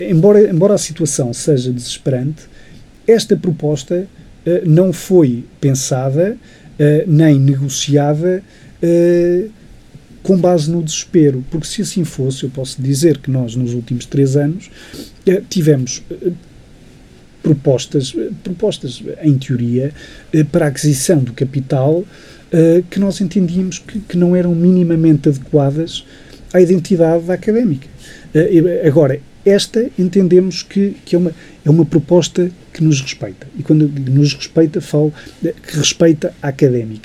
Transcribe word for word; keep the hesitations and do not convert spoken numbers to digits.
Embora, embora a situação seja desesperante, esta proposta uh, não foi pensada uh, nem negociada uh, com base no desespero, porque se assim fosse, eu posso dizer que nós nos últimos três anos uh, tivemos uh, propostas, uh, propostas em teoria uh, para a aquisição do capital uh, que nós entendíamos que, que não eram minimamente adequadas à identidade académica. Uh, agora, esta entendemos que, que é, uma, é uma proposta que nos respeita. E quando nos respeita, falo que respeita a académica.